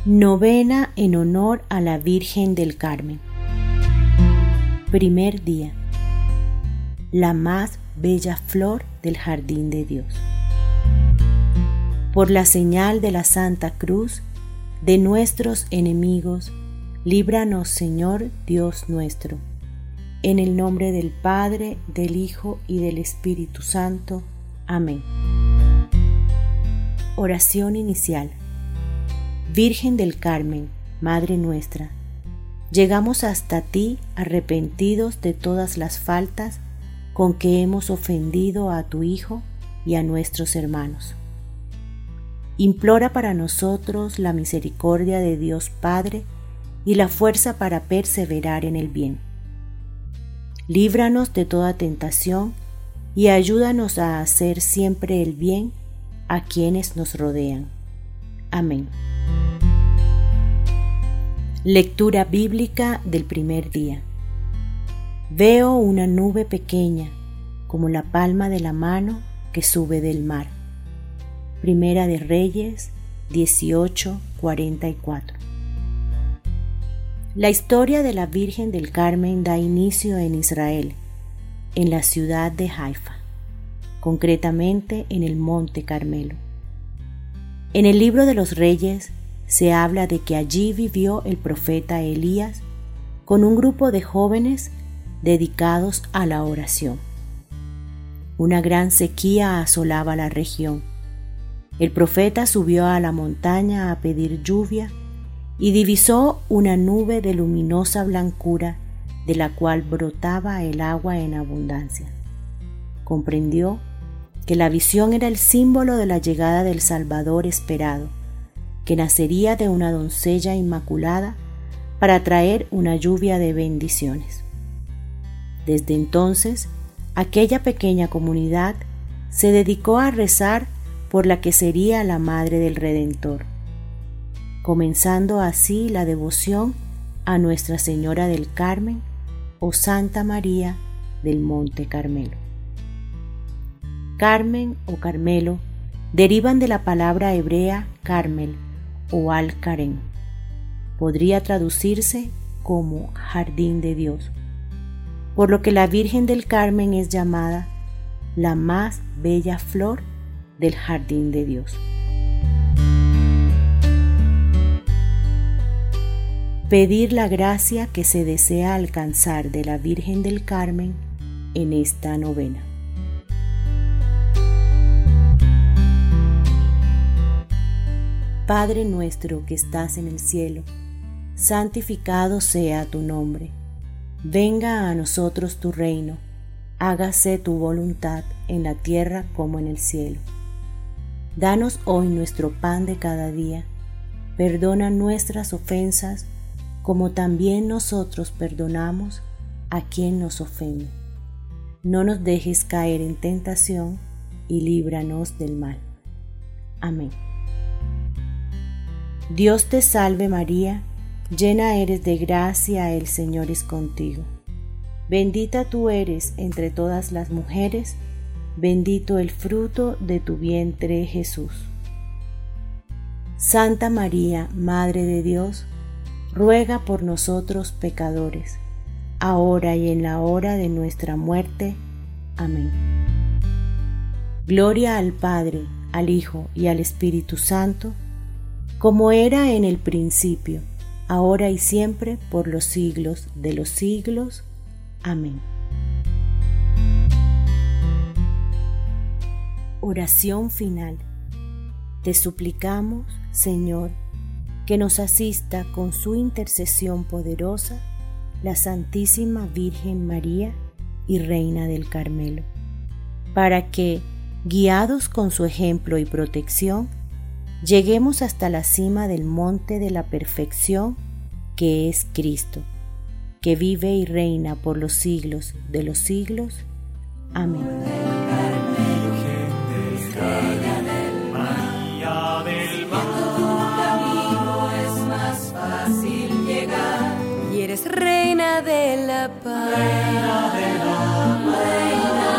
Novena en honor a la Virgen del Carmen. Primer día. La más bella flor del jardín de Dios. Por la señal de la Santa Cruz de nuestros enemigos, líbranos, Señor Dios nuestro. En el nombre del Padre, del Hijo y del Espíritu Santo. Amén. Oración inicial. Virgen del Carmen, Madre nuestra, llegamos hasta ti arrepentidos de todas las faltas con que hemos ofendido a tu Hijo y a nuestros hermanos. Implora para nosotros la misericordia de Dios Padre y la fuerza para perseverar en el bien. Líbranos de toda tentación y ayúdanos a hacer siempre el bien a quienes nos rodean. Amén. Lectura bíblica del primer día. Veo una nube pequeña, como la palma de la mano que sube del mar. Primera de Reyes 18:44. La historia de la Virgen del Carmen da inicio en Israel, en la ciudad de Haifa, concretamente en el Monte Carmelo. En el libro de los Reyes se habla de que allí vivió el profeta Elías con un grupo de jóvenes dedicados a la oración. Una gran sequía asolaba la región. El profeta subió a la montaña a pedir lluvia y divisó una nube de luminosa blancura de la cual brotaba el agua en abundancia. Comprendió que la visión era el símbolo de la llegada del Salvador esperado, que nacería de una doncella inmaculada para traer una lluvia de bendiciones. Desde entonces, aquella pequeña comunidad se dedicó a rezar por la que sería la Madre del Redentor, comenzando así la devoción a Nuestra Señora del Carmen o Santa María del Monte Carmelo. Carmen o Carmelo derivan de la palabra hebrea Carmel o Al-Karem. Podría traducirse como Jardín de Dios, por lo que la Virgen del Carmen es llamada la más bella flor del Jardín de Dios. Pedir la gracia que se desea alcanzar de la Virgen del Carmen en esta novena. Padre nuestro que estás en el cielo, santificado sea tu nombre. Venga a nosotros tu reino, hágase tu voluntad en la tierra como en el cielo. Danos hoy nuestro pan de cada día, perdona nuestras ofensas, como también nosotros perdonamos a quien nos ofende. No nos dejes caer en tentación y líbranos del mal. Amén. Dios te salve María, llena eres de gracia, el Señor es contigo. Bendita tú eres entre todas las mujeres, bendito el fruto de tu vientre Jesús. Santa María, Madre de Dios, ruega por nosotros pecadores, ahora y en la hora de nuestra muerte. Amén. Gloria al Padre, al Hijo y al Espíritu Santo, como era en el principio, ahora y siempre, por los siglos de los siglos. Amén. Oración final. Te suplicamos, Señor, que nos asista con su intercesión poderosa la Santísima Virgen María y Reina del Carmelo, para que, guiados con su ejemplo y protección, lleguemos hasta la cima del monte de la perfección que es Cristo, que vive y reina por los siglos de los siglos. Amén. Y eres reina de la paz.